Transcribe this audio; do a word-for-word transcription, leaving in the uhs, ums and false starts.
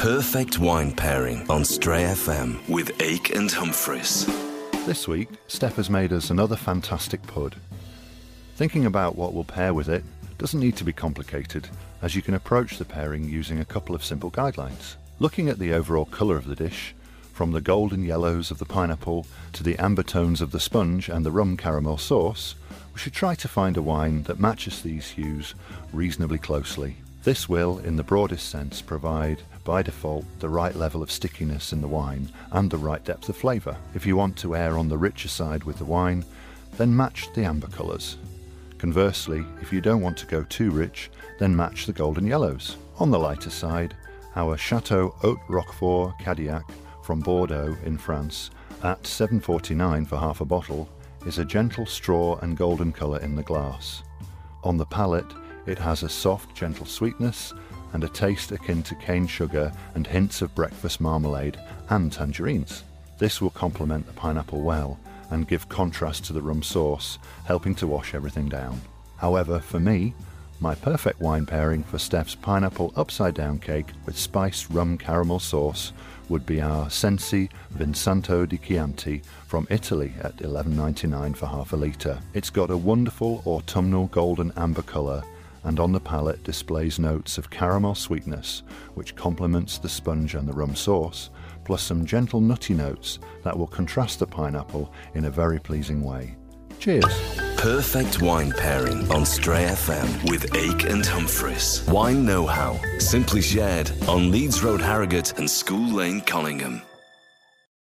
perfect wine pairing on Stray F M with Ake and Humphreys. This week, Steph has made us another fantastic pud. Thinking about what we'll pair with it doesn't need to be complicated, as you can approach the pairing using a couple of simple guidelines. Looking at the overall colour of the dish, from the golden yellows of the pineapple to the amber tones of the sponge and the rum caramel sauce, we should try to find a wine that matches these hues reasonably closely. This will, in the broadest sense, provide, by default, the right level of stickiness in the wine and the right depth of flavour. If you want to err on the richer side with the wine, then match the amber colours. Conversely, if you don't want to go too rich, then match the golden yellows. On the lighter side, our Chateau Haute Roquefort Cadillac from Bordeaux in France, at seven pounds forty-nine for half a bottle, is a gentle straw and golden colour in the glass. On the palate, it has a soft, gentle sweetness and a taste akin to cane sugar and hints of breakfast marmalade and tangerines. This will complement the pineapple well and give contrast to the rum sauce, helping to wash everything down. However, for me, my perfect wine pairing for Steph's pineapple upside-down cake with spiced rum caramel sauce would be our Sensi Vinsanto di Chianti from Italy at eleven pounds ninety-nine for half a litre. It's got a wonderful autumnal golden amber colour and on the palate displays notes of caramel sweetness which complements the sponge and the rum sauce, plus some gentle nutty notes that will contrast the pineapple in a very pleasing way. Cheers! Perfect wine pairing on Stray F M with Ake and Humphreys. Wine know-how, simply shared on Leeds Road, Harrogate and School Lane, Collingham.